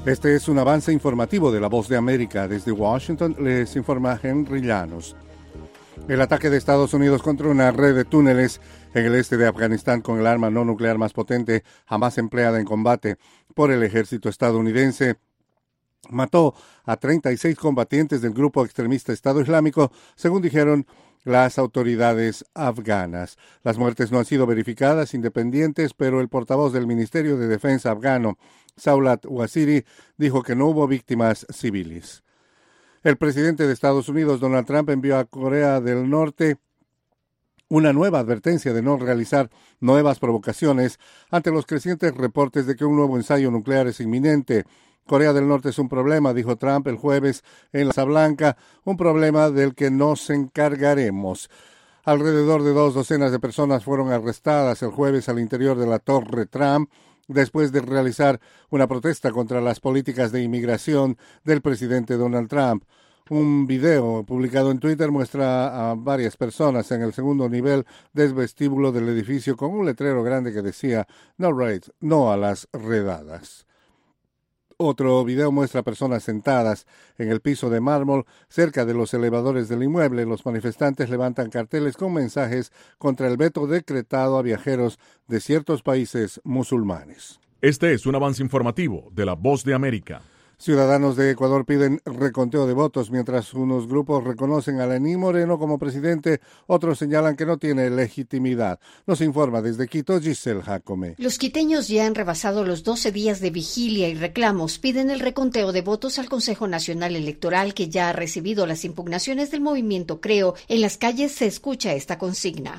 Este es un avance informativo de La Voz de América. Desde Washington les informa Henry Llanos. El ataque de Estados Unidos contra una red de túneles en el este de Afganistán con el arma no nuclear más potente jamás empleada en combate por el ejército estadounidense mató a 36 combatientes del grupo extremista Estado Islámico, según dijeron las autoridades afganas. Las muertes no han sido verificadas independientes, pero el portavoz del Ministerio de Defensa afgano, Saulat Waziri, dijo que no hubo víctimas civiles. El presidente de Estados Unidos, Donald Trump, envió a Corea del Norte una nueva advertencia de no realizar nuevas provocaciones ante los crecientes reportes de que un nuevo ensayo nuclear es inminente. Corea del Norte es un problema, dijo Trump el jueves en la Casa Blanca, un problema del que nos encargaremos. Alrededor de 2 docenas de personas fueron arrestadas el jueves al interior de la Torre Trump después de realizar una protesta contra las políticas de inmigración del presidente Donald Trump. Un video publicado en Twitter muestra a varias personas en el segundo nivel del vestíbulo del edificio con un letrero grande que decía "No raids", no a las redadas. Otro video muestra personas sentadas en el piso de mármol cerca de los elevadores del inmueble. Los manifestantes levantan carteles con mensajes contra el veto decretado a viajeros de ciertos países musulmanes. Este es un avance informativo de La Voz de América. Ciudadanos de Ecuador piden reconteo de votos mientras unos grupos reconocen a Lenín Moreno como presidente, otros señalan que no tiene legitimidad. Nos informa desde Quito Giselle Jacome. Los quiteños ya han rebasado los 12 días de vigilia y reclamos. Piden el reconteo de votos al Consejo Nacional Electoral, que ya ha recibido las impugnaciones del movimiento Creo. En las calles se escucha esta consigna.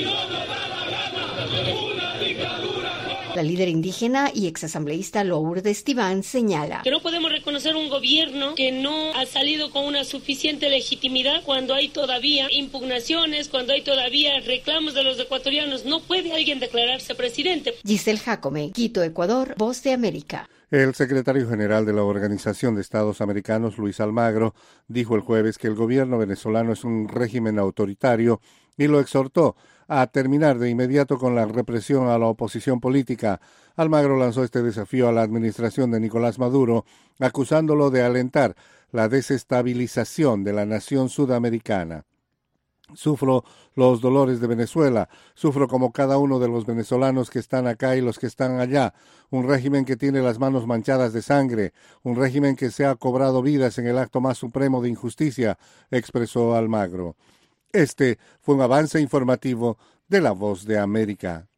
La líder indígena y exasambleísta Lourdes Tibán señala que no podemos reconocer un gobierno que no ha salido con una suficiente legitimidad cuando hay todavía impugnaciones, cuando hay todavía reclamos de los ecuatorianos. No puede alguien declararse presidente. Giselle Jacome, Quito, Ecuador, Voz de América. El secretario general de la Organización de Estados Americanos, Luis Almagro, dijo el jueves que el gobierno venezolano es un régimen autoritario y lo exhortó a terminar de inmediato con la represión a la oposición política. Almagro lanzó este desafío a la administración de Nicolás Maduro, acusándolo de alentar la desestabilización de la nación sudamericana. Sufro los dolores de Venezuela, sufro como cada uno de los venezolanos que están acá y los que están allá, un régimen que tiene las manos manchadas de sangre, un régimen que se ha cobrado vidas en el acto más supremo de injusticia, expresó Almagro. Este fue un avance informativo de La Voz de América.